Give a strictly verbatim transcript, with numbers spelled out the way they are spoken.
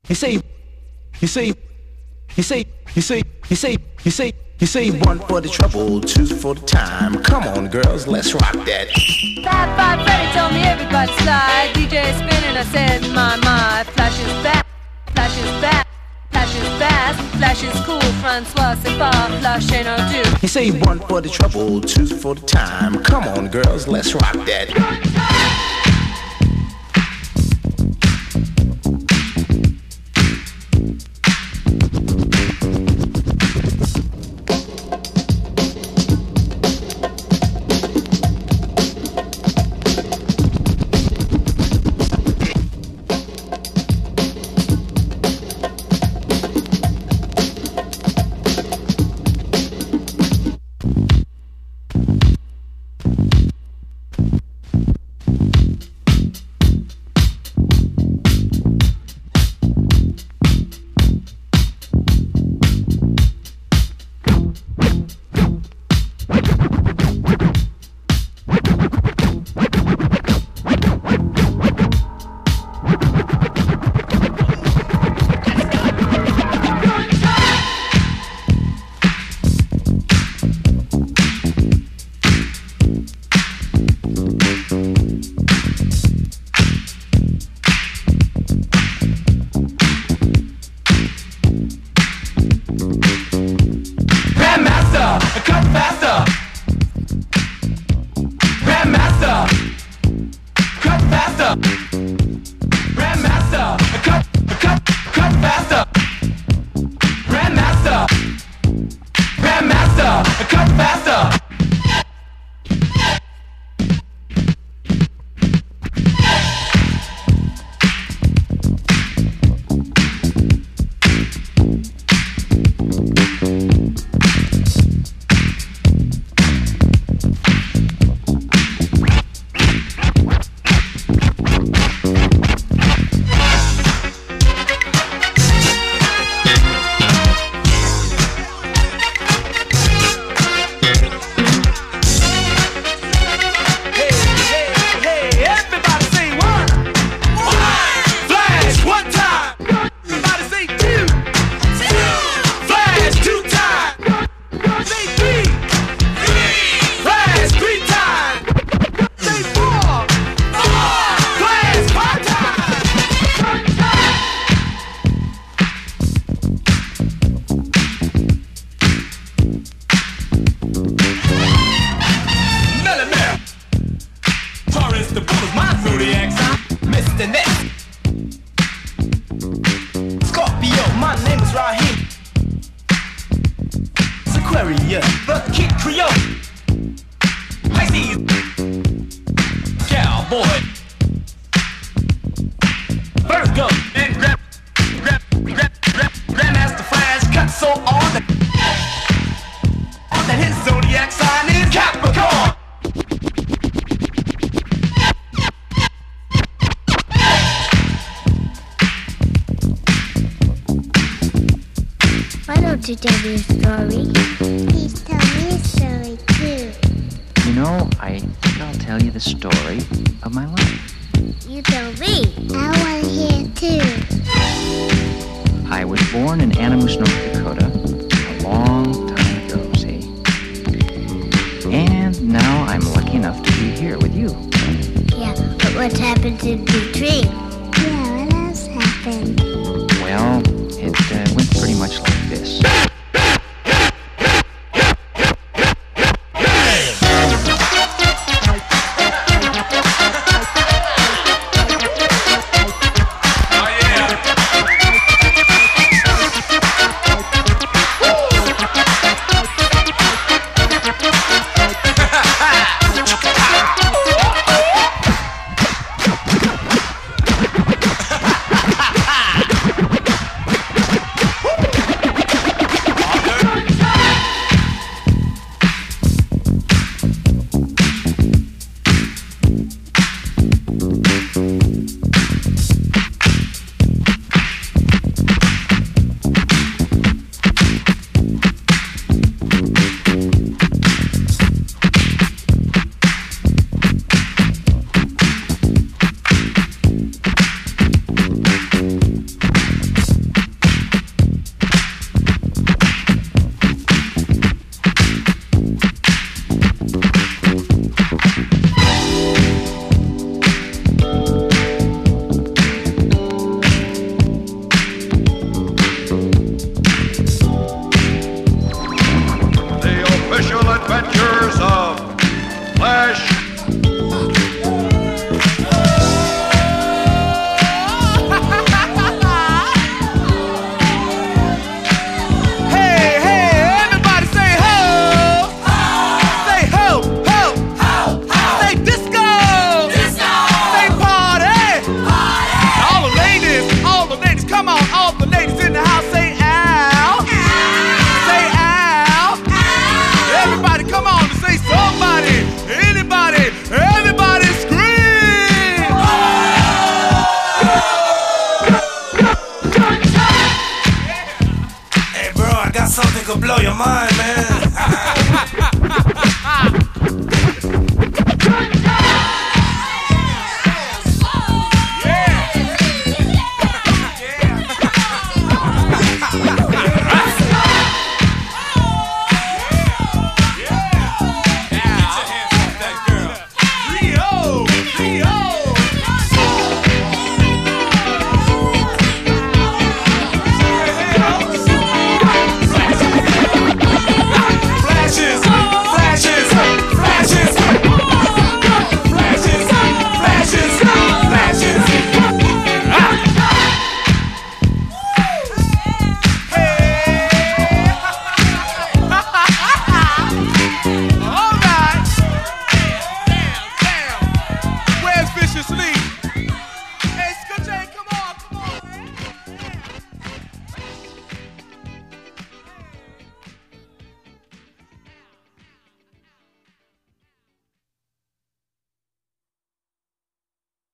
You say, you say, you say, you say, you say, you say, you say one for the trouble, two for the time. Come on, girls, let's rock that. Five, five, Freddy told me everybody slide. D J spinning, I said, my, my. Flash is back, flash is back, flash is fast, flash is cool. Francois, c'est pas, flash ain't no do. You say one for the trouble, two for the time. Come on, girls, let's rock that. To tell you a story. Please tell me a story too. You know, I think I'll tell you the story of my life. You tell me. I want to hear too. I was born in Animus, North Dakota, a long time ago, see? And now I'm lucky enough to be here with you. Yeah, but what's happened to the tree? Yeah, what else happened? Well, it uh, went pretty much like this. could blow your mind, man.